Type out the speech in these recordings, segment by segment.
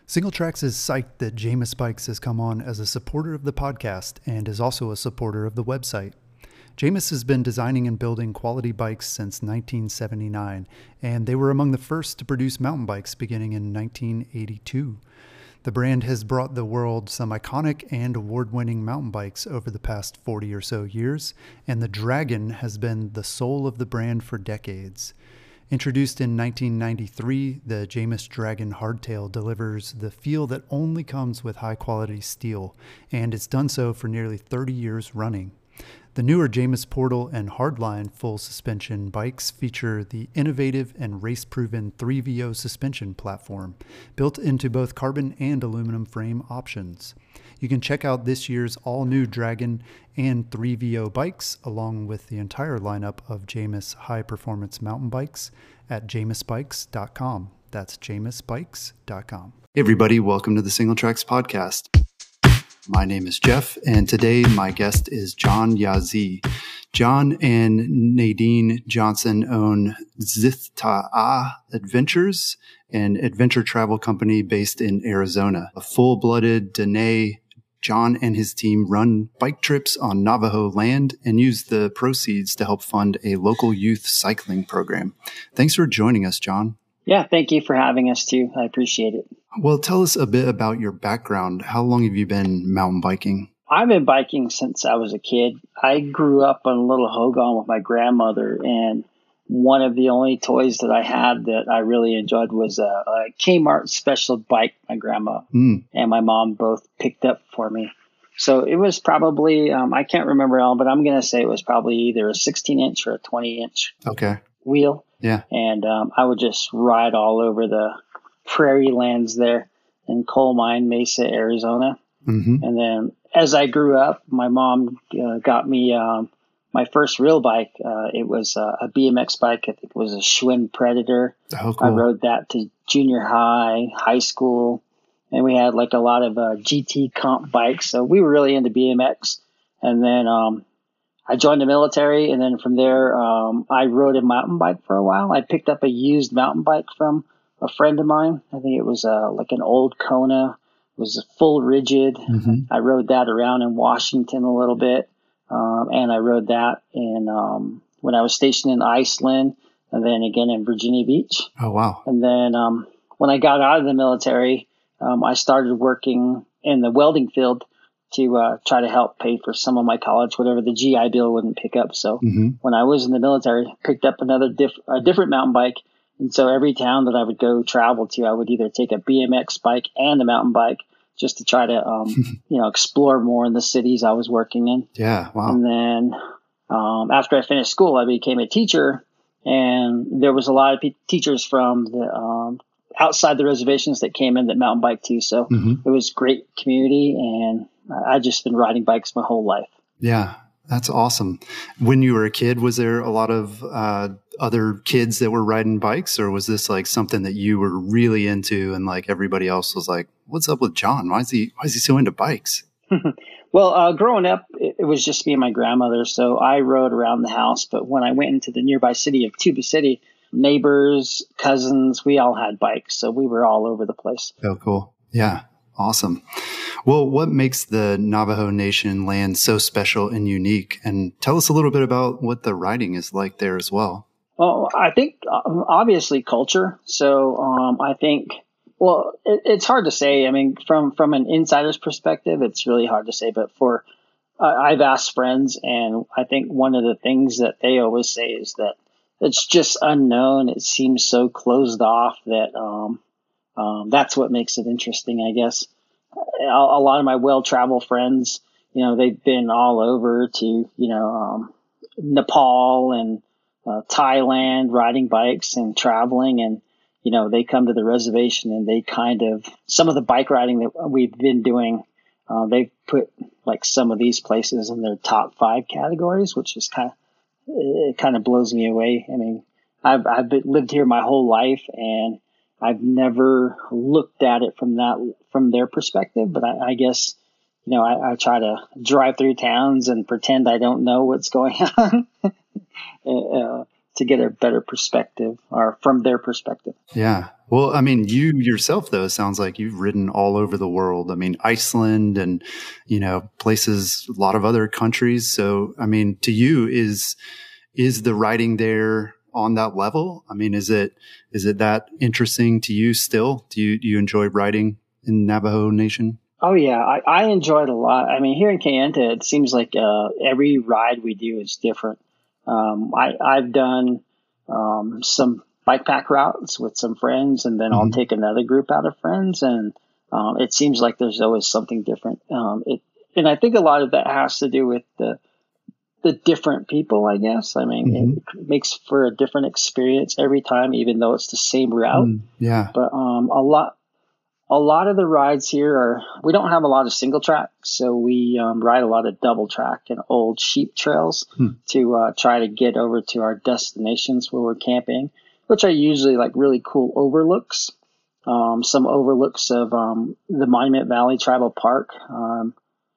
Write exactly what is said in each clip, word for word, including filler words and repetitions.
Singletracks is psyched that Jamis Bikes has come on as a supporter of the podcast and is also a supporter of the website. Jamis has been designing and building quality bikes since nineteen seventy-nine, and they were among the first to produce mountain bikes beginning in nineteen eighty-two. The brand has brought the world some iconic and award-winning mountain bikes over the past forty or so years, and the Dragon has been the soul of the brand for decades. Introduced in nineteen ninety-three, the Jamis Dragon Hardtail delivers the feel that only comes with high-quality steel, and it's done so for nearly thirty years running. The newer Jamis Portal and Hardline full suspension bikes feature the innovative and race-proven three V O suspension platform, built into both carbon and aluminum frame options. You can check out this year's all-new Dragon and three V O bikes, along with the entire lineup of Jamis high-performance mountain bikes at jamis bikes dot com. That's jamis bikes dot com. Hey everybody, welcome to the Singletracks podcast. My name is Jeff, and today my guest is John Yazzie. John and Nadine Johnson own Zithta'a Adventures, an adventure travel company based in Arizona. A full-blooded Dene, John and his team run bike trips on Navajo land and use the proceeds to help fund a local youth cycling program. Thanks for joining us, John. Yeah, thank you for having us too. I appreciate it. Well, tell us a bit about your background. How long have you been mountain biking? I've been biking since I was a kid. I grew up on a little Hogan with my grandmother, and one of the only toys that I had that I really enjoyed was a, a Kmart special bike my grandma mm. and my mom both picked up for me. So it was probably, um, I can't remember all, but I'm going to say it was probably either a sixteen inch or a twenty inch okay. wheel. Yeah. And um, I would just ride all over the prairie lands there in Coal Mine Mesa, Arizona. Mm-hmm. And then as I grew up, my mom uh, got me um, my first real bike. Uh, it was uh, a B M X bike. I think it was a Schwinn Predator. Oh, cool. I rode that to junior high, high school. And we had like a lot of uh, G T comp bikes. So we were really into B M X. And then um, I joined the military. And then from there, um, I rode a mountain bike for a while. I picked up a used mountain bike from a friend of mine. I think it was uh, like an old Kona. It was full rigid. Mm-hmm. I rode that around in Washington a little bit. Um, and I rode that in um, when I was stationed in Iceland and then again in Virginia Beach. Oh, wow. And then um, when I got out of the military, um, I started working in the welding field to uh, try to help pay for some of my college, whatever the G I Bill wouldn't pick up. So mm-hmm. when I was in the military, I picked up another diff- a different mountain bike. And so every town that I would go travel to, I would either take a B M X bike and a mountain bike just to try to, um, you know, explore more in the cities I was working in. Yeah, wow. And then um, after I finished school, I became a teacher. And there was a lot of pe- teachers from the um, outside the reservations that came in that mountain bike too. So mm-hmm. it was great community. And I just been riding bikes my whole life. Yeah. That's awesome. When you were a kid, was there a lot of uh, other kids that were riding bikes, or was this like something that you were really into and like everybody else was like, what's up with John? Why is he, why is he so into bikes? Well, uh, growing up, it, it was just me and my grandmother. So I rode around the house. But when I went into the nearby city of Tuba City, neighbors, cousins, we all had bikes. So we were all over the place. Oh, cool. Yeah. Awesome. Well, what makes the Navajo Nation land so special and unique? And tell us a little bit about what the riding is like there as well. Well, I think um, obviously culture. So um, I think, well, it, it's hard to say. I mean, from, from an insider's perspective, it's really hard to say. But for uh, I've asked friends, and I think one of the things that they always say is that it's just unknown. It seems so closed off that um, um, that's what makes it interesting, I guess. A, a lot of my well-traveled friends, you know, they've been all over to, you know, um, Nepal and uh, Thailand, riding bikes and traveling. And, you know, they come to the reservation and they kind of, some of the bike riding that we've been doing, uh, they've put like some of these places in their top five categories, which is kind of, it kind of blows me away. I mean, I've, I've been, lived here my whole life, and I've never looked at it from that, from their perspective, but I, I guess, you know, I, I try to drive through towns and pretend I don't know what's going on uh, to get a better perspective, or from their perspective. Yeah. Well, I mean, you yourself, though, sounds like you've ridden all over the world. I mean, Iceland and, you know, places, a lot of other countries. So, I mean, to you, is, is the riding there on that level? I mean, is it, is it that interesting to you still? Do you, do you enjoy riding in Navajo Nation? Oh yeah, I, I enjoy it a lot. I mean, here in Kayenta, it seems like uh, every ride we do is different. Um, I, I've done um, some bike pack routes with some friends, and then mm-hmm. I'll take another group out of friends, and um, it seems like there's always something different. Um, it, and I think a lot of that has to do with the the different people, I guess. I mean, mm-hmm. it makes for a different experience every time, even though it's the same route. Mm, yeah. But um, a lot. A lot of the rides here are, we don't have a lot of single track, so we um, ride a lot of double track and old sheep trails hmm. to uh, try to get over to our destinations where we're camping, which are usually like really cool overlooks. Um, some overlooks of um, the Monument Valley Tribal Park. Um,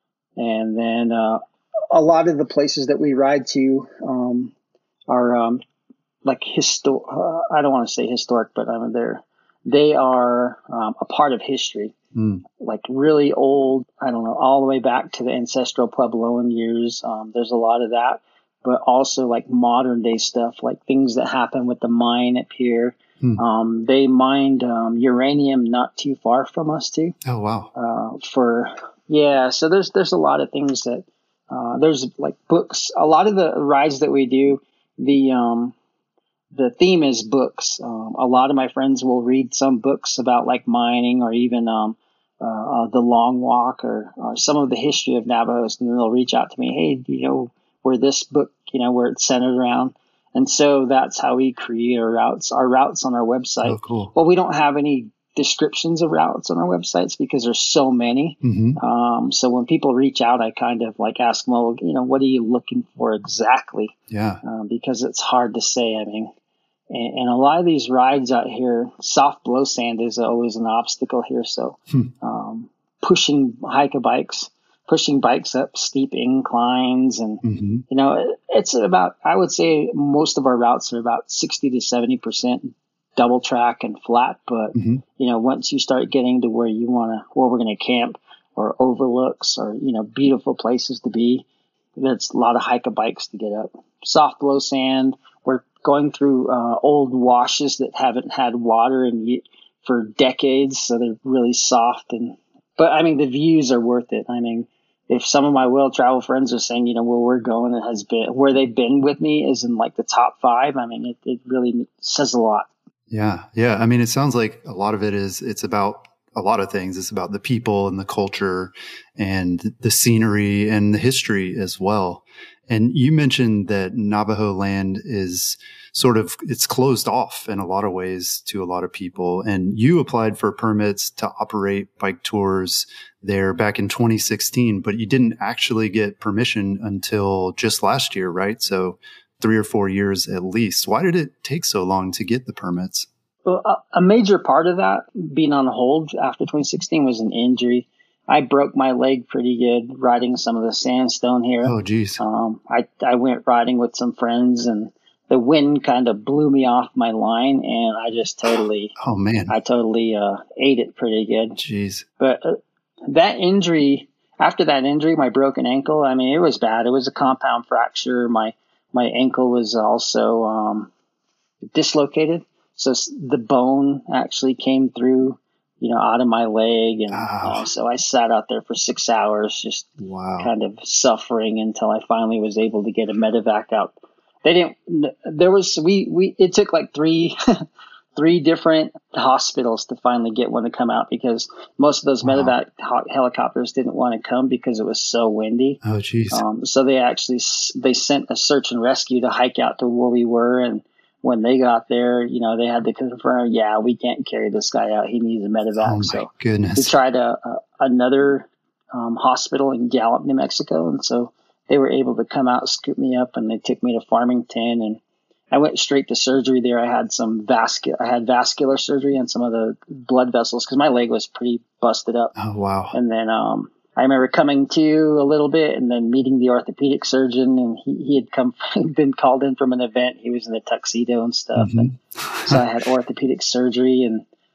and then uh, a lot of the places that we ride to um, are um, like histo- uh, I don't want to say historic, but I mean, they're They are um, a part of history, mm. like really old, I don't know, all the way back to the ancestral Puebloan years. Um, there's a lot of that, but also like modern day stuff, like things that happen with the mine up here. Mm. Um, they mined um, uranium not too far from us too. Oh, wow. Uh, for, yeah, so there's, there's a lot of things that, uh, there's like books, a lot of the rides that we do, the, um, The theme is books. Um, a lot of my friends will read some books about like mining or even um, uh, uh, the Long Walk or, or some of the history of Navajos, and then they'll reach out to me, hey, do you know where this book, you know, where it's centered around? And so that's how we create our routes. Our routes on our website. Oh, cool. Well, we don't have any descriptions of routes on our websites because there's so many. Mm-hmm. Um, so when people reach out, I kind of like ask them, well, you know, what are you looking for exactly? Yeah. Um, because it's hard to say. I mean, and, and a lot of these rides out here, soft blow sand is always an obstacle here. So hmm. um, pushing hiker bikes, pushing bikes up steep inclines, and mm-hmm. you know, it, it's about, I would say most of our routes are about sixty to seventy percent double track and flat. But mm-hmm. you know, once you start getting to where you want to, where we're going to camp, or overlooks, or you know, beautiful places to be, there's a lot of hiker bikes to get up. Soft blow sand. We're going through uh, old washes that haven't had water in for decades, so they're really soft. And but I mean, the views are worth it. I mean, if some of my well travel friends are saying, you know, where we're going, it has been where they've been with me is in like the top five. I mean, it, it really says a lot. Yeah, yeah. I mean, it sounds like a lot of it is it's about a lot of things. It's about the people and the culture and the scenery and the history as well. And you mentioned that Navajo land is sort of, it's closed off in a lot of ways to a lot of people. And you applied for permits to operate bike tours there back in twenty sixteen, but you didn't actually get permission until just last year, right? So three or four years at least. Why did it take so long to get the permits? Well, a major part of that being on hold after twenty sixteen was an injury. I broke my leg pretty good riding some of the sandstone here. Oh, geez. Um, I, I went riding with some friends, and the wind kind of blew me off my line, and I just totally, oh man, I totally uh, ate it pretty good. Jeez. But uh, that injury, after that injury, my broken ankle, I mean, it was bad. It was a compound fracture. My, my ankle was also um, dislocated. So the bone actually came through, you know, out of my leg. And wow. uh, so I sat out there for six hours, just wow. kind of suffering until I finally was able to get a medevac out. They didn't, there was, we, we, it took like three, three different hospitals to finally get one to come out, because most of those wow. medevac helicopters didn't want to come because it was so windy. Oh, geez. Um, so they actually, they sent a search and rescue to hike out to where we were. And when they got there, you know, they had to confirm, yeah, we can't carry this guy out. He needs a medevac. Oh, my so goodness. we tried a, a, another um, hospital in Gallup, New Mexico. And so they were able to come out, scoop me up, and they took me to Farmington. And I went straight to surgery there. I had some vascular, I had vascular surgery on some of the blood vessels because my leg was pretty busted up. Oh, wow. And then um, I remember coming to a little bit and then meeting the orthopedic surgeon, and he, he had come, been called in from an event. He was in a tuxedo and stuff. Mm-hmm. And so I had orthopedic surgery, and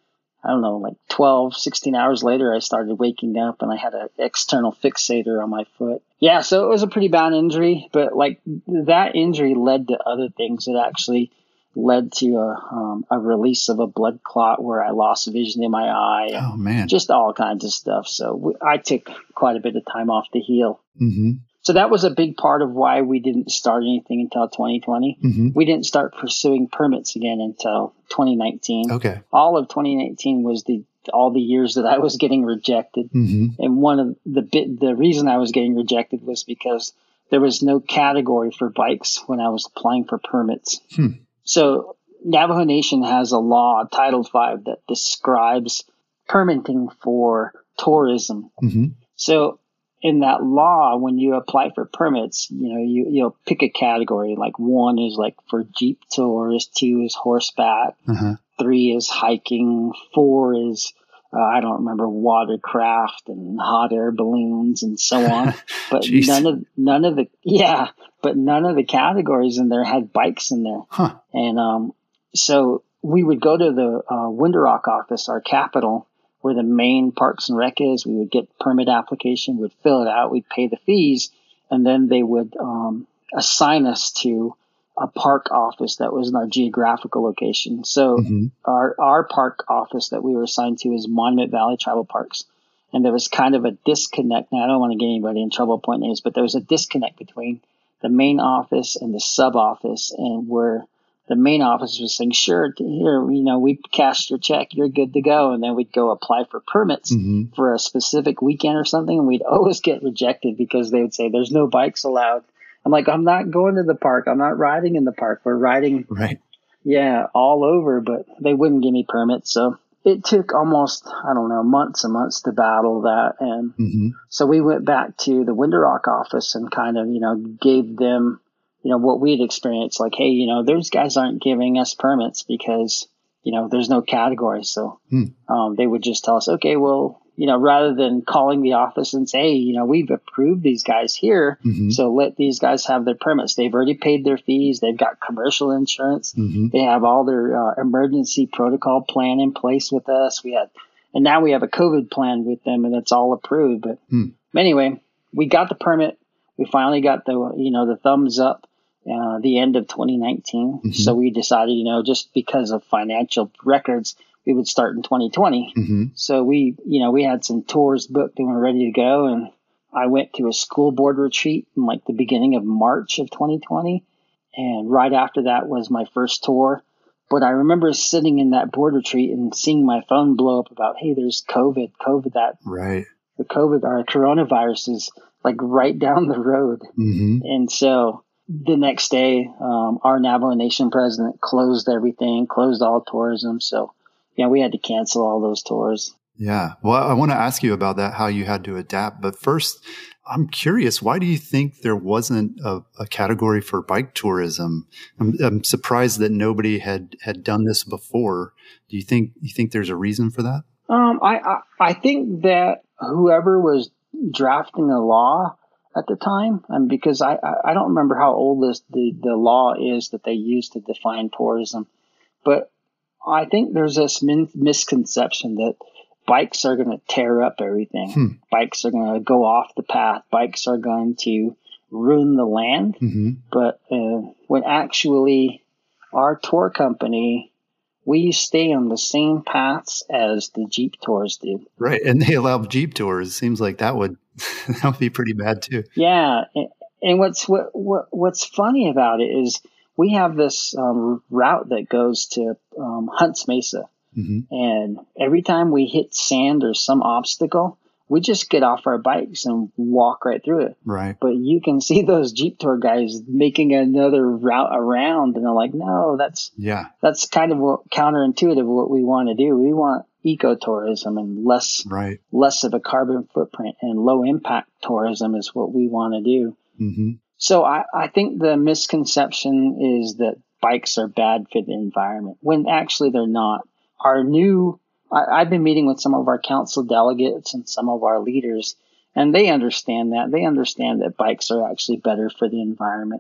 I don't know, like twelve, sixteen hours later, I started waking up and I had an external fixator on my foot. Yeah, so it was a pretty bad injury, but like that injury led to other things. It actually led to a, um, a release of a blood clot where I lost vision in my eye. And oh, man. Just all kinds of stuff. So we, I took quite a bit of time off to heal. Mm-hmm. So that was a big part of why we didn't start anything until twenty twenty. Mm-hmm. We didn't start pursuing permits again until twenty nineteen. Okay. All of twenty nineteen was the all the years that I was getting rejected. Mm-hmm. And one of the bit the reason I was getting rejected was because there was no category for bikes when I was applying for permits. Hmm. So Navajo Nation has a law, Title five, that describes permitting for tourism. Mm-hmm. So in that law, when you apply for permits, you know, you, you'll pick a category. Like one is like for Jeep tours, two is horseback, uh-huh. three is hiking, four is, uh, I don't remember, watercraft and hot air balloons and so on. But none of, none of the, yeah, but none of the categories in there had bikes in there. Huh. And, um, so we would go to the, uh, Window-Rock office, our capital, where the main Parks and Rec is. We would get permit application, we'd fill it out, we'd pay the fees, and then they would um, assign us to a park office that was in our geographical location. So mm-hmm. our our park office that we were assigned to is Monument Valley Tribal Parks. And there was kind of a disconnect. Now, I don't want to get anybody in trouble pointing names, but there was a disconnect between the main office and the sub office, and where the main office was saying, sure, here, you know, we cashed your check, you're good to go. And then we'd go apply for permits mm-hmm. for a specific weekend or something. And we'd always get rejected because they would say, there's no bikes allowed. I'm like, I'm not going to the park. I'm not riding in the park. We're riding, right. yeah, all over, but they wouldn't give me permits. So it took almost, I don't know, months and months to battle that. And mm-hmm. so we went back to the Window-Rock office and kind of, you know, gave them, you know, what we had experienced, like, hey, you know, those guys aren't giving us permits because, you know, there's no category. So hmm. um, they would just tell us, okay, well, you know, rather than calling the office and say, hey, you know, we've approved these guys here, mm-hmm. so let these guys have their permits. They've already paid their fees. They've got commercial insurance. Mm-hmm. They have all their uh, emergency protocol plan in place with us. We had, and now we have a COVID plan with them, and it's all approved. But hmm. anyway, we got the permit. We finally got the, you know, the thumbs up. Uh, the end of twenty nineteen. Mm-hmm. So we decided, you know, just because of financial records, we would start in twenty twenty. Mm-hmm. So we, you know, we had some tours booked and we're ready to go. And I went to a school board retreat in like the beginning of March of twenty twenty. And right after that was my first tour. But I remember sitting in that board retreat and seeing my phone blow up about, hey, there's COVID, COVID, that right. the COVID or coronavirus is like right down the road. Mm-hmm. And so the next day, um, our Navajo Nation president closed everything, closed all tourism. So, yeah, we had to cancel all those tours. Yeah. Well, I want to ask you about that, how you had to adapt. But first, I'm curious, why do you think there wasn't a, a category for bike tourism? I'm, I'm surprised that nobody had, had done this before. Do you think you think there's a reason for that? Um, I, I I think that whoever was drafting the law at the time, and because I, I don't remember how old this the, the law is that they use to define tourism, but I think there's this min- misconception that bikes are going to tear up everything. Hmm. Bikes are going to go off the path. Bikes are going to ruin the land. Mm-hmm. But uh, when actually our tour company, we stay on the same paths as the Jeep tours do. Right. And they allow Jeep tours. It seems like that would that would be pretty bad too. Yeah. And, and what's what, what what's funny about it is we have this um, route that goes to um, Hunts Mesa. Mm-hmm. And every time we hit sand or some obstacle, we just get off our bikes and walk right through it. Right. But you can see those Jeep tour guys making another route around, and they're like, no, that's yeah, that's kind of what, counterintuitive what we want to do. We want ecotourism and less right. less of a carbon footprint, and low impact tourism is what we want to do. Mm-hmm. So I, I think the misconception is that bikes are bad for the environment, when actually they're not. Our new, I, I've been meeting with some of our council delegates and some of our leaders, and they understand that. They understand that bikes are actually better for the environment.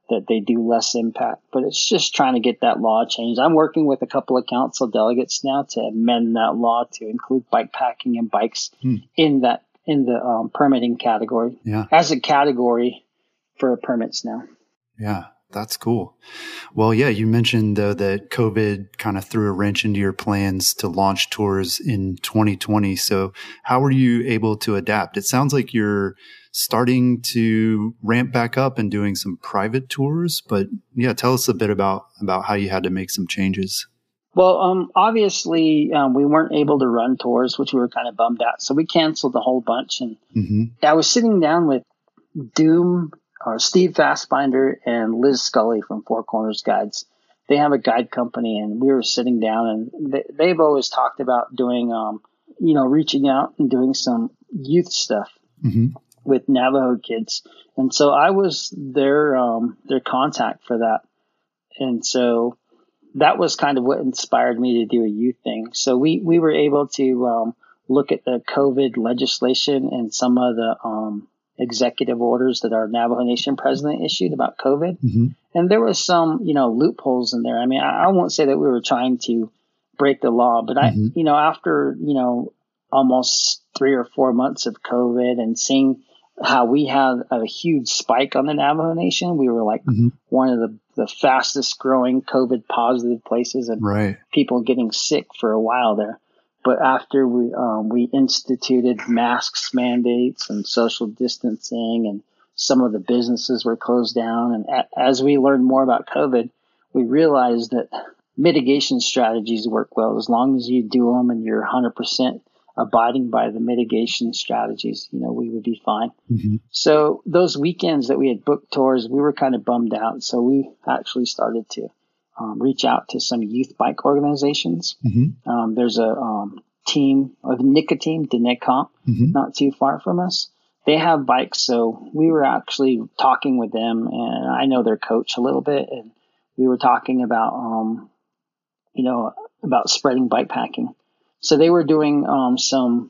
that they do less impact. But it's just trying to get that law changed. I'm working with a couple of council delegates now to amend that law to include bike packing and bikes hmm. in that in the um, permitting category yeah. as a category for permits now. Yeah. That's cool. Well, yeah, you mentioned though that COVID kind of threw a wrench into your plans to launch tours in twenty twenty. So how were you able to adapt? It sounds like you're starting to ramp back up and doing some private tours, but yeah, tell us a bit about, about how you had to make some changes. Well, um, obviously, um, we weren't able to run tours, which we were kind of bummed out. So we canceled a whole bunch. And mm-hmm. I was sitting down with Doom, or Steve Fastbinder, and Liz Scully from Four Corners Guides. They have a guide company, and we were sitting down, and they, they've always talked about doing, um, you know, reaching out and doing some youth stuff mm-hmm. with Navajo kids. And so I was their um, their contact for that. And so that was kind of what inspired me to do a youth thing. So we, we were able to um, look at the COVID legislation and some of the um, executive orders that our Navajo Nation president issued about COVID. Mm-hmm. And there was some, you know, loopholes in there. I mean, I, I won't say that we were trying to break the law, but mm-hmm. I, you know, after, you know, almost three or four months of COVID and seeing how we had a huge spike on the Navajo Nation, we were like mm-hmm. one of the, the fastest growing COVID positive places, and right. people getting sick for a while there. But after we um, we instituted masks mandates and social distancing, and some of the businesses were closed down, and a- as we learned more about COVID, we realized that mitigation strategies work well as long as you do them and you're one hundred percent abiding by the mitigation strategies. You know, we would be fine. Mm-hmm. So those weekends that we had booked tours, we were kind of bummed out. So we actually started to Um, reach out to some youth bike organizations. Mm-hmm. Um, there's a um, team of Nicotine, Denecomp, mm-hmm. not too far from us. They have bikes, so we were actually talking with them, and I know their coach a little bit, and we were talking about, um, you know, about spreading bike packing. So they were doing um, some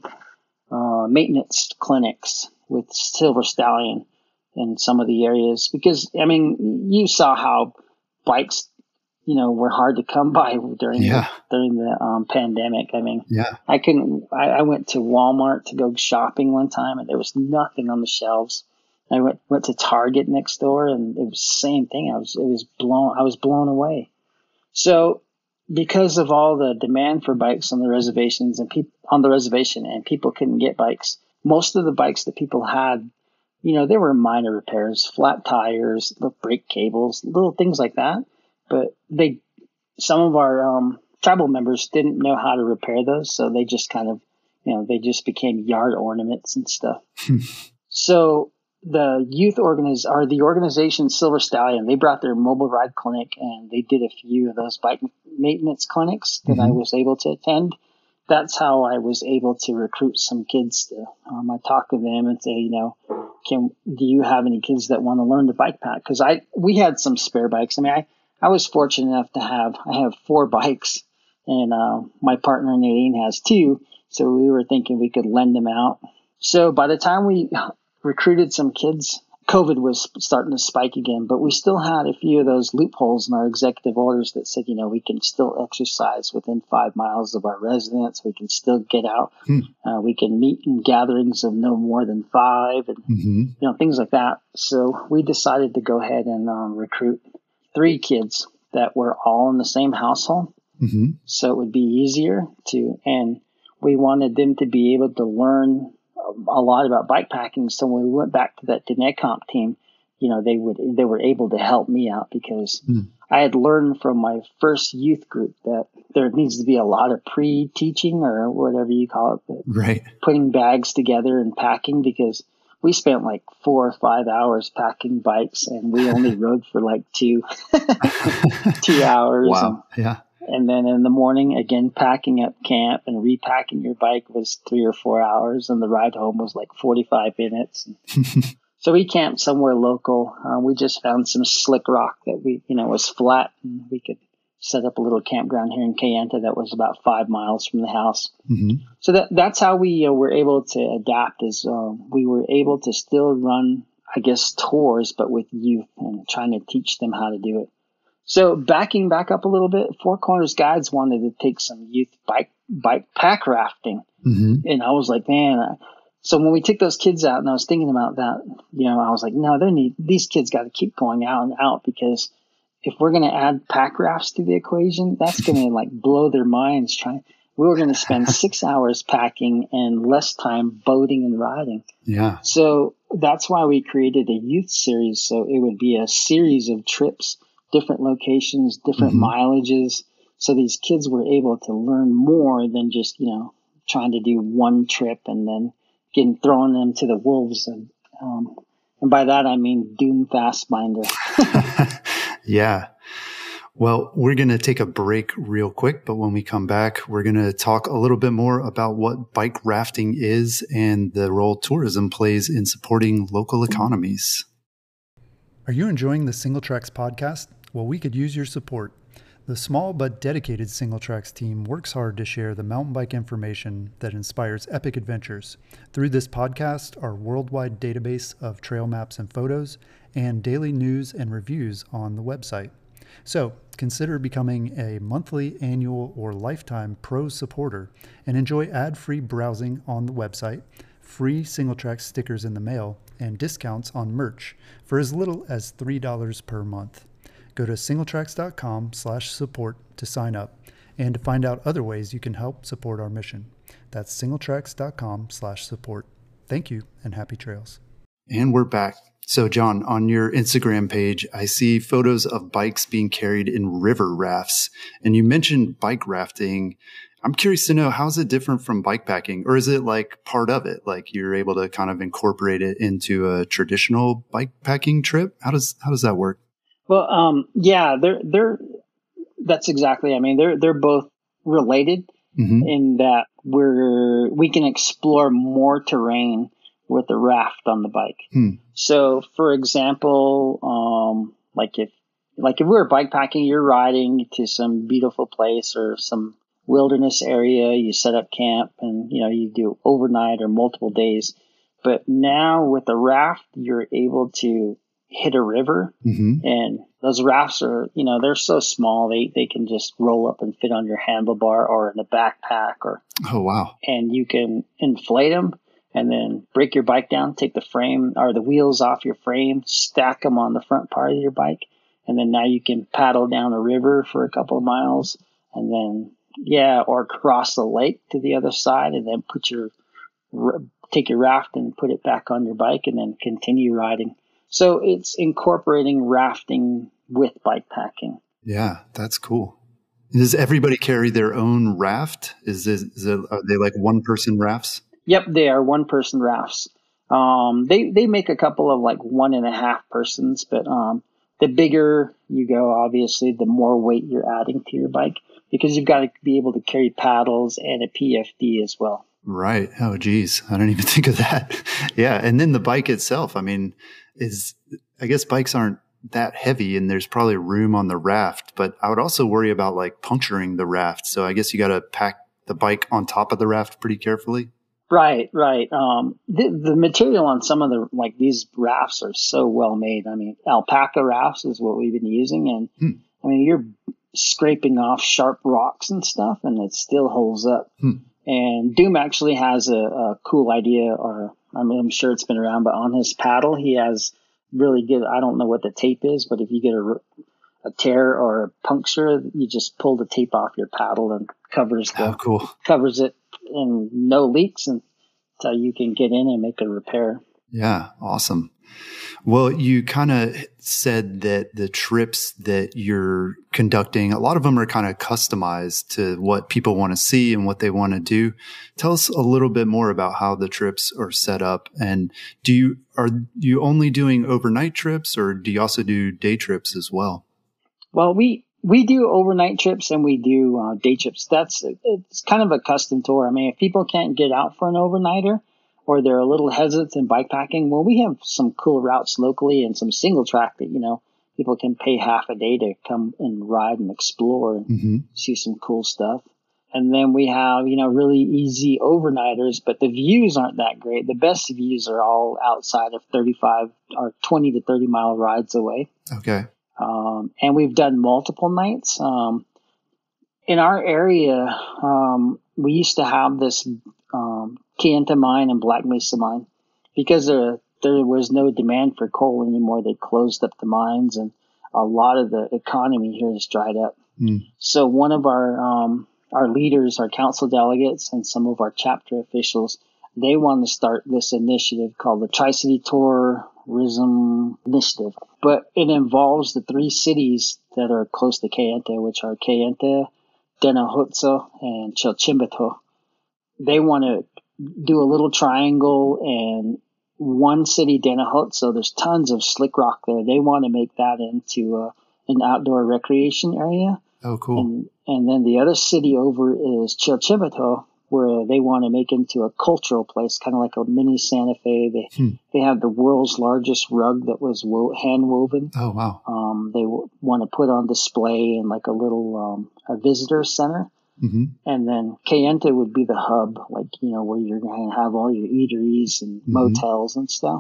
uh, maintenance clinics with Silver Stallion in some of the areas, because, I mean, you saw how bikes, you know, were hard to come by during yeah. the, during the um, pandemic. I mean, yeah. I couldn't. I, I went to Walmart to go shopping one time, and there was nothing on the shelves. I went went to Target next door, and it was the same thing. I was it was blown. I was blown away. So, because of all the demand for bikes on the reservations and people on the reservation, and people couldn't get bikes, most of the bikes that people had, you know, they were minor repairs, flat tires, the brake cables, little things like that. But they, some of our um, tribal members didn't know how to repair those, so they just kind of, you know, they just became yard ornaments and stuff. So the youth organiz or the organization Silver Stallion, they brought their mobile ride clinic, and they did a few of those bike maintenance clinics that mm-hmm. I was able to attend. That's how I was able to recruit some kids to. Um, I talked to them and say, you know, can do you have any kids that want to learn to bike pack? Because I we had some spare bikes. I mean, I. I was fortunate enough to have, I have four bikes, and uh, my partner Nadine has two. So we were thinking we could lend them out. So by the time we recruited some kids, COVID was starting to spike again, but we still had a few of those loopholes in our executive orders that said, you know, we can still exercise within five miles of our residence. We can still get out. Hmm. Uh, we can meet in gatherings of no more than five, and, mm-hmm. you know, things like that. So we decided to go ahead and um, recruit three kids that were all in the same household. Mm-hmm. So it would be easier to, and we wanted them to be able to learn a lot about bike packing. So when we went back to that Denecomp team, you know, they would, they were able to help me out, because mm. I had learned from my first youth group that there needs to be a lot of pre-teaching, or whatever you call it, right? Putting bags together and packing, because we spent like four or five hours packing bikes, and we only rode for like two, two hours. Wow. And, yeah. And then in the morning, again, packing up camp and repacking your bike was three or four hours. And the ride home was like forty-five minutes. So we camped somewhere local. Uh, we just found some slick rock that we, you know, was flat, and we could set up a little campground here in Kayenta that was about five miles from the house. Mm-hmm. So that that's how we uh, were able to adapt. Is uh, we were able to still run I guess, tours, but with youth and trying to teach them how to do it. So backing back up a little bit, Four Corners Guides wanted to take some youth bike bike pack rafting. Mm-hmm. And I was like, man, I, so when we took those kids out and I was thinking about that, you know, I was like, no, they need, these kids got to keep going out and out, because if we're going to add pack rafts to the equation, that's going to like blow their minds. Trying, we were going to spend six hours packing and less time boating and riding. Yeah. So that's why we created a youth series. So it would be a series of trips, different locations, different mm-hmm. mileages. So these kids were able to learn more than just, you know, trying to do one trip and then getting throwing them to the wolves. And, um, and by that, I mean Doom Fastbinder. Yeah. Well, we're going to take a break real quick, but when we come back, we're going to talk a little bit more about what bike rafting is and the role tourism plays in supporting local economies. Are you enjoying the Single Tracks podcast? Well, we could use your support. The small but dedicated Single Tracks team works hard to share the mountain bike information that inspires epic adventures through this podcast, our worldwide database of trail maps and photos, and daily news and reviews on the website. So consider becoming a monthly, annual, or lifetime pro supporter and enjoy ad-free browsing on the website, free Single Tracks stickers in the mail, and discounts on merch for as little as three dollars per month. Go to singletracks.com slash support to sign up and to find out other ways you can help support our mission. That's singletracks.com slash support. Thank you and happy trails. And we're back. So John, on your Instagram page, I see photos of bikes being carried in river rafts. And you mentioned bike rafting. I'm curious to know, how is it different from bike packing? Or is it like part of it? Like you're able to kind of incorporate it into a traditional bike packing trip? How does, how does that work? Well, um, yeah, they're, they're, that's exactly, I mean, they're, they're both related mm-hmm. in that we're, we can explore more terrain with a raft on the bike. Hmm. So for example, um, like if, like if we were bike packing, you're riding to some beautiful place or some wilderness area, you set up camp and, you know, you do overnight or multiple days. But now with a raft, you're able to hit a river mm-hmm. and those rafts are, you know, they're so small. They, they can just roll up and fit on your handlebar or in a backpack or, oh, wow. And you can inflate them and then break your bike down, take the frame or the wheels off your frame, stack them on the front part of your bike. And then now you can paddle down a river for a couple of miles and then, yeah, or cross the lake to the other side and then put your, take your raft and put it back on your bike and then continue riding. So it's incorporating rafting with bike packing. Yeah, that's cool. Does everybody carry their own raft? Is, this, is it, are they like one person rafts? Yep, they are one person rafts. Um, they, they make a couple of like one and a half persons, but um, the bigger you go, obviously, the more weight you're adding to your bike because you've got to be able to carry paddles and a P F D as well. Right. Oh, geez. I don't even think of that. Yeah. And then the bike itself, I mean, is, I guess bikes aren't that heavy and there's probably room on the raft, but I would also worry about like puncturing the raft. So I guess you got to pack the bike on top of the raft pretty carefully. Right, right. Um, the, the material on some of the, like these rafts are so well made. I mean, alpaca rafts is what we've been using. And hmm. I mean, you're scraping off sharp rocks and stuff and it still holds up. Hmm. And Doom actually has a, a cool idea, or I mean, I'm sure it's been around, but on his paddle, he has really good, I don't know what the tape is, but if you get a, a tear or a puncture, you just pull the tape off your paddle and covers the, oh, cool. covers it and no leaks, and so you can get in and make a repair. Yeah. Awesome. Well, you kind of said that the trips that you're conducting, a lot of them are kind of customized to what people want to see and what they want to do. Tell us a little bit more about how the trips are set up. And do you, are you only doing overnight trips or do you also do day trips as well? Well, we, we do overnight trips and we do uh, day trips. That's, it's kind of a custom tour. I mean, if people can't get out for an overnighter, or they're a little hesitant in bike packing, well, we have some cool routes locally and some single track that, you know, people can pay half a day to come and ride and explore and mm-hmm. see some cool stuff. And then we have, you know, really easy overnighters, but the views aren't that great. The best views are all outside of thirty-five or twenty to thirty mile rides away. Okay. Um, and we've done multiple nights. Um, in our area, um, we used to have this um, Kayenta mine and Black Mesa mine. Because there, there was no demand for coal anymore, they closed up the mines, and a lot of the economy here has dried up. Mm. So one of our um, our leaders, our council delegates, and some of our chapter officials, they want to start this initiative called the Tri-City Tourism Initiative. But it involves the three cities that are close to Kayenta, which are Kayenta, Dennahutsa, and Chilchimbato. They want to do a little triangle and one city, Dennahutsa. So there's tons of slick rock there. They want to make that into uh, an outdoor recreation area. Oh, cool. And, and then the other city over is Chilchimbato, where they want to make into a cultural place, kind of like a mini Santa Fe. They hmm. they have the world's largest rug that was wo- hand woven. Oh, wow. Um, they w- want to put on display in like a little um, a visitor center. Mm-hmm. And then Kayenta would be the hub, like, you know, where you're going to have all your eateries and mm-hmm. motels and stuff.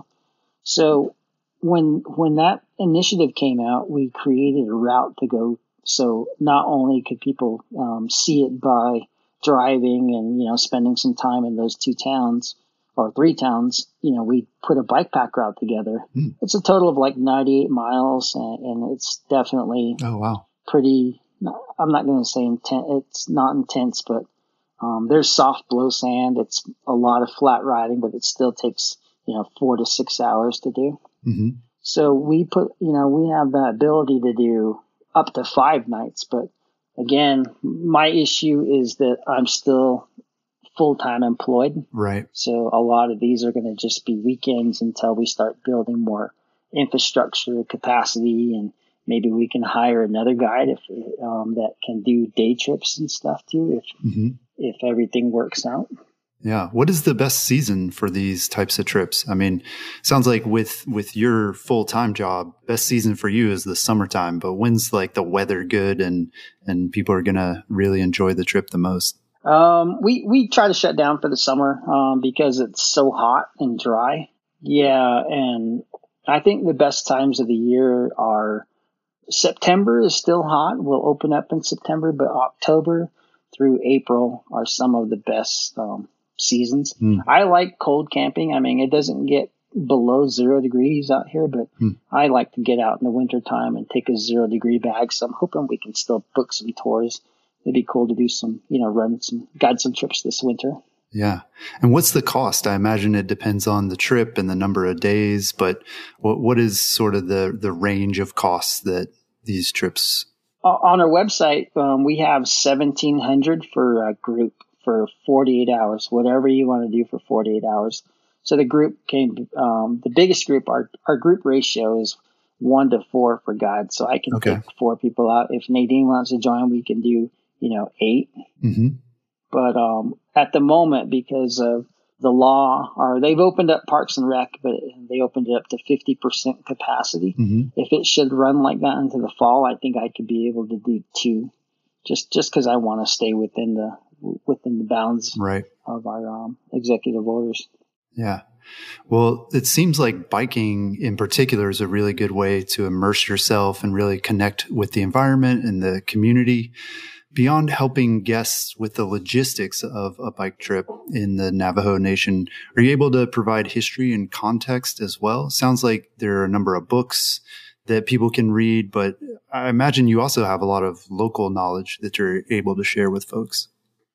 So when when that initiative came out, we created a route to go. So not only could people um, see it by driving and, you know, spending some time in those two towns or three towns, you know, we put a bike pack route together. Mm. It's a total of like ninety-eight miles, and, and it's definitely oh wow pretty. I'm not going to say intense. It's not intense, but um, there's soft blow sand. It's a lot of flat riding, but it still takes, you know, four to six hours to do. Mm-hmm. So we put, you know, we have the ability to do up to five nights. But again, my issue is that I'm still full-time employed. Right. So a lot of these are going to just be weekends until we start building more infrastructure capacity, and maybe we can hire another guide if um, that can do day trips and stuff too, if mm-hmm. if everything works out. Yeah. What is the best season for these types of trips? I mean, sounds like with with your full-time job, best season for you is the summertime, but when's like the weather good and and people are going to really enjoy the trip the most? Um, we, we try to shut down for the summer um, because it's so hot and dry. Yeah. And I think the best times of the year are September is still hot. We'll open up in September, but October through April are some of the best um, seasons. Mm. I like cold camping. I mean, it doesn't get below zero degrees out here, but mm. I like to get out in the wintertime and take a zero degree bag. So I'm hoping we can still book some tours. It'd be cool to do some, you know, run some, guide some trips this winter. Yeah. And what's the cost? I imagine it depends on the trip and the number of days, but what what is sort of the, the range of costs that these trips? On our website, um, we have seventeen hundred for a group for forty-eight hours, whatever you want to do for forty-eight hours. So the group came, um, the biggest group, our, our group ratio is one to four for guides. So I can okay. take four people out. If Nadine wants to join, we can do, you know, eight. Mm-hmm. But um, at the moment, because of the law, or they've opened up Parks and Rec, but they opened it up to fifty percent capacity. Mm-hmm. If it should run like that into the fall, I think I could be able to do two, just just because I want to stay within the within the bounds right. of our um, executive orders. Yeah. Well, it seems like biking in particular is a really good way to immerse yourself and really connect with the environment and the community. Beyond helping guests with the logistics of a bike trip in the Navajo Nation, are you able to provide history and context as well? Sounds like there are a number of books that people can read, but I imagine you also have a lot of local knowledge that you're able to share with folks.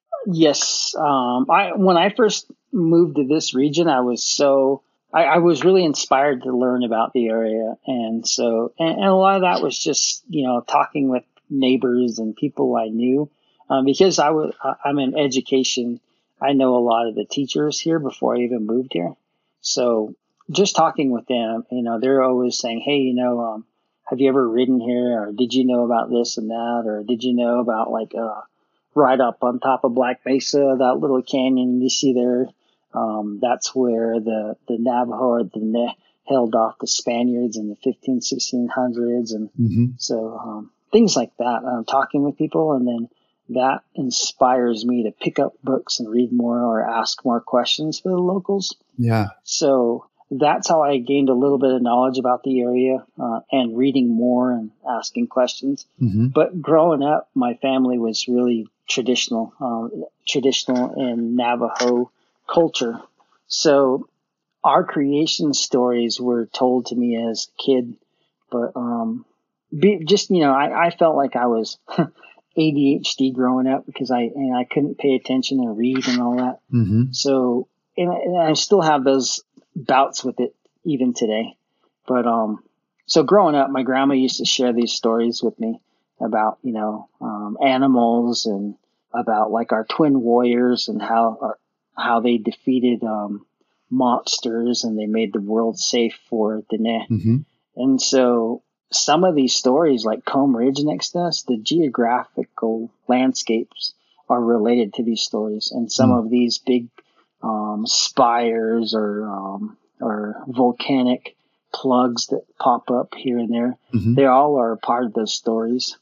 Yes. Um, I when I first moved to this region, I was so I, I was really inspired to learn about the area, and so and, and a lot of that was just, you know, talking with neighbors and people I knew, um, because I was I'm in education. I know a lot of the teachers here before I even moved here, so just talking with them, you know, they're always saying, "Hey, you know, um, have you ever ridden here, or did you know about this and that, or did you know about like uh, right up on top of Black Mesa, that little canyon you see there? Um, that's where the the Navajo or the Ne held off the Spaniards in the fifteen, sixteen hundreds, and mm-hmm. so." Um, Things like that, um, talking with people, and then that inspires me to pick up books and read more or ask more questions for the locals. Yeah. So that's how I gained a little bit of knowledge about the area uh, and reading more and asking questions. Mm-hmm. But growing up, my family was really traditional, uh, traditional in Navajo culture. So our creation stories were told to me as a kid, but um, be, just, you know, I, I felt like I was A D H D growing up because I and I couldn't pay attention and read and all that. Mm-hmm. So, and, and I still have those bouts with it even today. But um, so growing up, my grandma used to share these stories with me about, you know, um, animals and about like our twin warriors and how our, how they defeated um, monsters and they made the world safe for Dene. Mm-hmm. And so some of these stories, like Comb Ridge next to us, the geographical landscapes are related to these stories. And some Mm. of these big um, spires or um, or volcanic plugs that pop up here and there, Mm-hmm. they all are a part of those stories.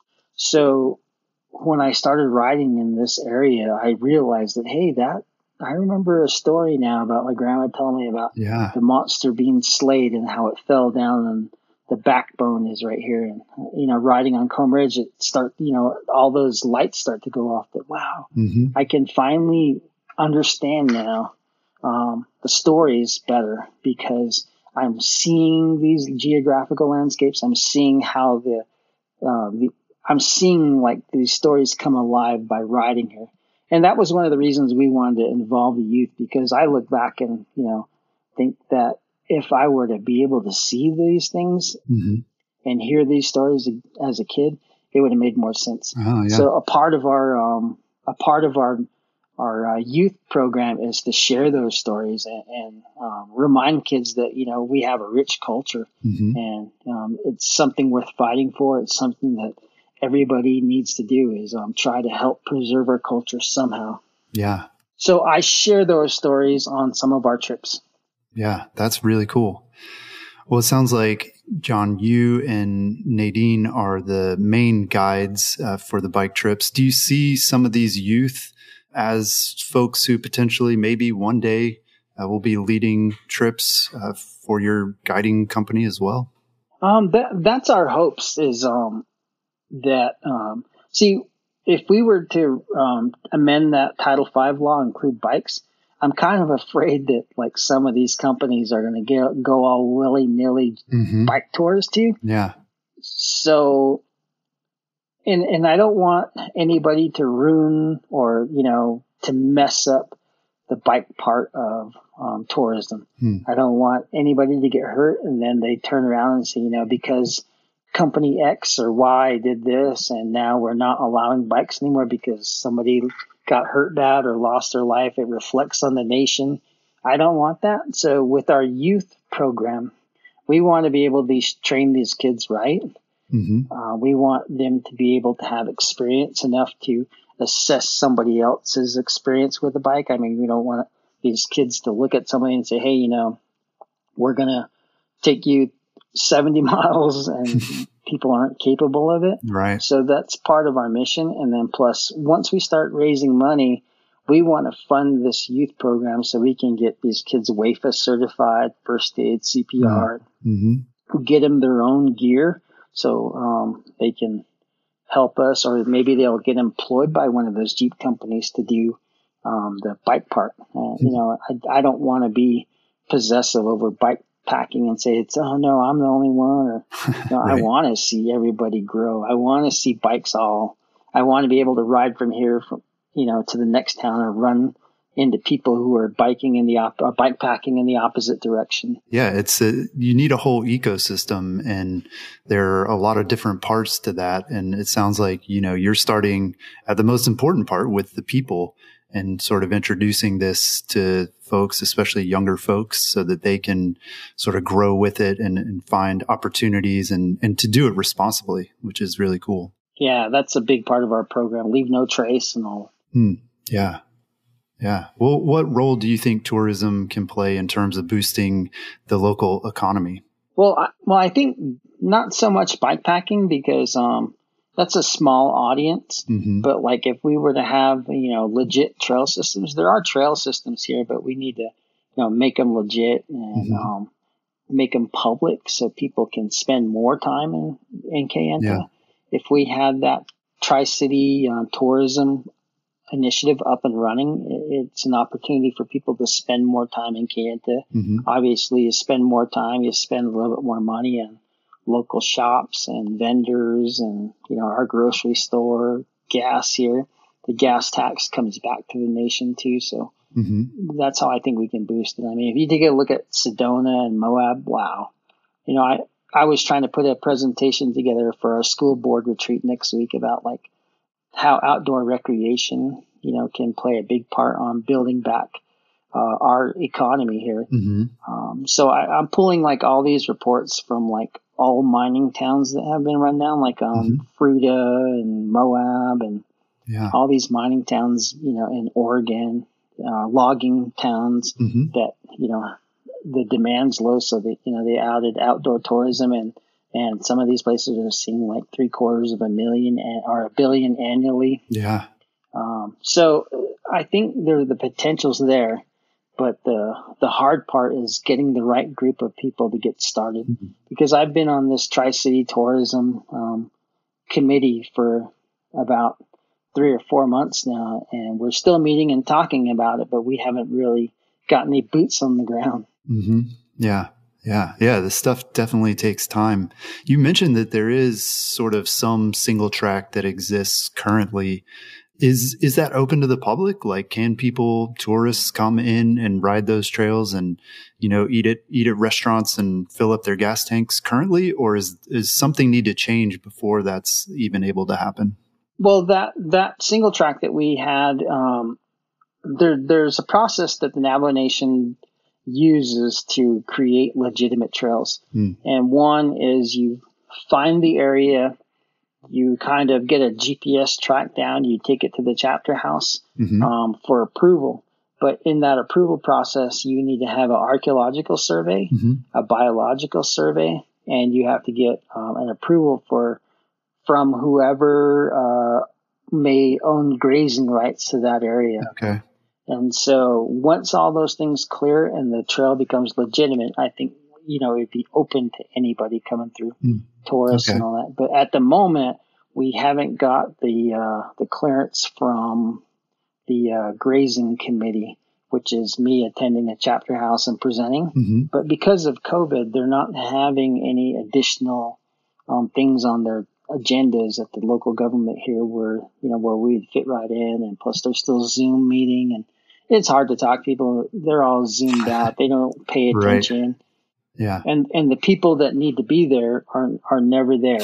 So when I started writing in this area, I realized that, hey, that I remember a story now about my grandma telling me about Yeah. the monster being slayed and how it fell down and the backbone is right here. And, you know, riding on Comb Ridge, it start, you know, all those lights start to go off that, wow, Mm-hmm. I can finally understand now um, the stories better because I'm seeing these geographical landscapes. I'm seeing how the, uh, the I'm seeing like these stories come alive by riding here. And that was one of the reasons we wanted to involve the youth, because I look back and, you know, think that if I were to be able to see these things Mm-hmm. and hear these stories as a kid, it would have made more sense. Oh, yeah. So a part of our, um, a part of our, our uh, youth program is to share those stories and, and um, remind kids that, you know, we have a rich culture Mm-hmm. and um, it's something worth fighting for. It's something that everybody needs to do is um, try to help preserve our culture somehow. Yeah. So I share those stories on some of our trips. Yeah. That's really cool. Well, it sounds like, John, you and Nadine are the main guides uh, for the bike trips. Do you see some of these youth as folks who potentially maybe one day uh, will be leading trips uh, for your guiding company as well? Um, that, that's our hopes is um, that, um, see, if we were to um, amend that Title five law, include bikes, I'm kind of afraid that like some of these companies are going to go all willy-nilly Mm-hmm. bike tours too. Yeah. So, and and I don't want anybody to ruin or, you know, to mess up the bike part of um, tourism. Hmm. I don't want anybody to get hurt and then they turn around and say, you know, because company X or Y did this and now we're not allowing bikes anymore because somebody got hurt bad or lost their life. It reflects on the nation. I don't want that. So with our youth program, we want to be able to train these kids right. Mm-hmm. Uh, we want them to be able to have experience enough to assess somebody else's experience with a bike. I mean, we don't want these kids to look at somebody and say, hey, you know, we're going to take you seventy miles and people aren't capable of it. Right. So that's part of our mission. And then plus, once we start raising money, we want to fund this youth program so we can get these kids W A F A certified, first aid, C P R, Mm-hmm. get them their own gear so um, they can help us, or maybe they'll get employed by one of those Jeep companies to do um, the bike part. Uh, mm-hmm. You know, I, I don't want to be possessive over bike packing and say it's, oh no, I'm the only one, or no, right. I want to see everybody grow. I want to see bikes all, I want to be able to ride from here from, you know, to the next town or run into people who are biking in the op- or bike packing in the opposite direction. Yeah, it's a, you need a whole ecosystem, and there are a lot of different parts to that. And it sounds like, you know, you're starting at the most important part with the people and sort of introducing this to folks, especially younger folks, so that they can sort of grow with it and, and find opportunities and, and to do it responsibly, which is really cool. Yeah, that's a big part of our program. Leave no trace and all. Hmm. Yeah. Yeah. Well, what role do you think tourism can play in terms of boosting the local economy? Well, I, well, I think not so much bike packing because, um, that's a small audience. Mm-hmm. But like if we were to have, you know, legit trail systems, there are trail systems here, but we need to, you know, make them legit and Mm-hmm. um, make them public so people can spend more time in, in Kayenta. Yeah. If we had that Tri-City uh, tourism initiative up and running, it's an opportunity for people to spend more time in Kayenta. Mm-hmm. Obviously, you spend more time, you spend a little bit more money in local shops and vendors and, you know, our grocery store, gas here. The gas tax comes back to the nation too. So Mm-hmm. that's how I think we can boost it. I mean, if you take a look at Sedona and Moab, wow. You know, I, I was trying to put a presentation together for our school board retreat next week about like how outdoor recreation, you know, can play a big part on building back uh, our economy here. Mm-hmm. Um, so I, I'm pulling like all these reports from like all mining towns that have been run down, like um, Mm-hmm. Fruita and Moab and Yeah. all these mining towns, you know, in Oregon, uh, logging towns Mm-hmm. that, you know, the demand's low. So they, you know, they added outdoor tourism and, and some of these places are seeing like three quarters of a million an- or a billion annually. Yeah. Um, so I think there the potential's there, but the the hard part is getting the right group of people to get started. Mm-hmm. Because I've been on this Tri-City tourism um, committee for about three or four months now, and we're still meeting and talking about it, but we haven't really got any boots on the ground. Mm-hmm. Yeah. Yeah. Yeah. This stuff definitely takes time. You mentioned that there is sort of some single track that exists currently. Is, is that open to the public? Like, can people, tourists come in and ride those trails and, you know, eat at, eat at restaurants and fill up their gas tanks currently? Or is, is something need to change before that's even able to happen? Well, that, that single track that we had, um, there, there's a process that the Navajo Nation uses to create legitimate trails. Hmm. And one is you find the area, you kind of get a G P S track down, you take it to the chapter house Mm-hmm. um, for approval. But in that approval process, you need to have an archaeological survey, Mm-hmm. a biological survey, and you have to get um, an approval for from whoever uh, may own grazing rights to that area. Okay. And so once all those things clear and the trail becomes legitimate, I think, you know, it'd be open to anybody coming through, Mm. tourists Okay. and all that. But at the moment, we haven't got the uh, the clearance from the uh, grazing committee, which is me attending a chapter house and presenting. Mm-hmm. But because of COVID, they're not having any additional um, things on their agendas at the local government here where, you know, where we'd fit right in. And plus there's still Zoom meeting and it's hard to talk to people. They're all zoomed out. They don't pay Right. attention. Yeah. And, and the people that need to be there are, are never there.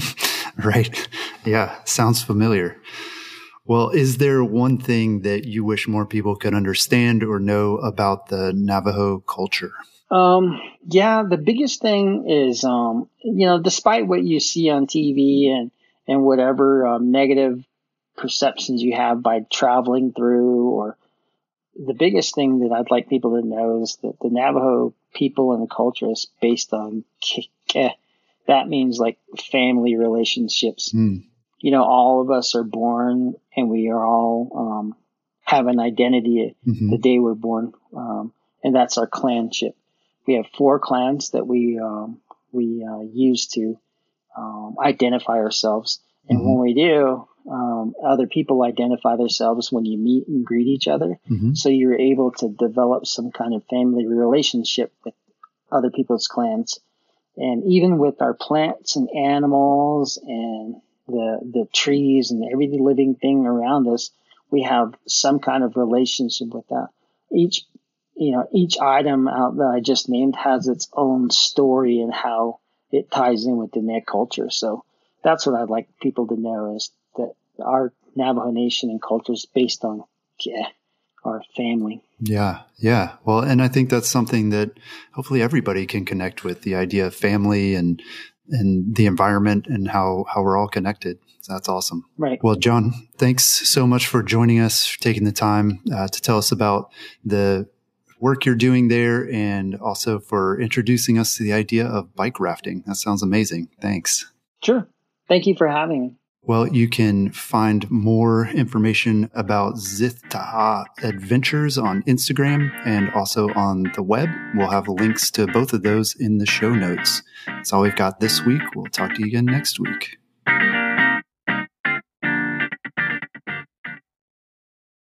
Right. Yeah. Sounds familiar. Well, is there one thing that you wish more people could understand or know about the Navajo culture? Um, yeah, the biggest thing is, um, you know, despite what you see on T V and, and whatever um, negative perceptions you have by traveling through, or the biggest thing that I'd like people to know is that the Navajo people and culture is based on keh. That means like family relationships. Mm. You know, all of us are born and we are all um, have an identity Mm-hmm. the day we're born, um, and that's our clanship. We have four clans that we um, we uh, use to um, identify ourselves, and Mhm. when we do, um, other people identify themselves when you meet and greet each other. Mm-hmm. So you're able to develop some kind of family relationship with other people's clans, and even with our plants and animals and the the trees and every living thing around us, we have some kind of relationship with that. Each you know, each item out that I just named has its own story and how it ties in with the Nez culture. So that's what I'd like people to know is that our Navajo Nation and culture is based on yeah, our family. Yeah. Yeah. Well, and I think that's something that hopefully everybody can connect with, the idea of family and, and the environment and how, how we're all connected. So that's awesome. Right. Well, John, thanks so much for joining us, for taking the time uh, to tell us about the work you're doing there and also for introducing us to the idea of bike rafting. That sounds amazing. Thanks. Sure. Thank you for having me. Well, you can find more information about Zith Taha Adventures on Instagram and also on the web. We'll have links to both of those in the show notes. That's all we've got this week. We'll talk to you again next week.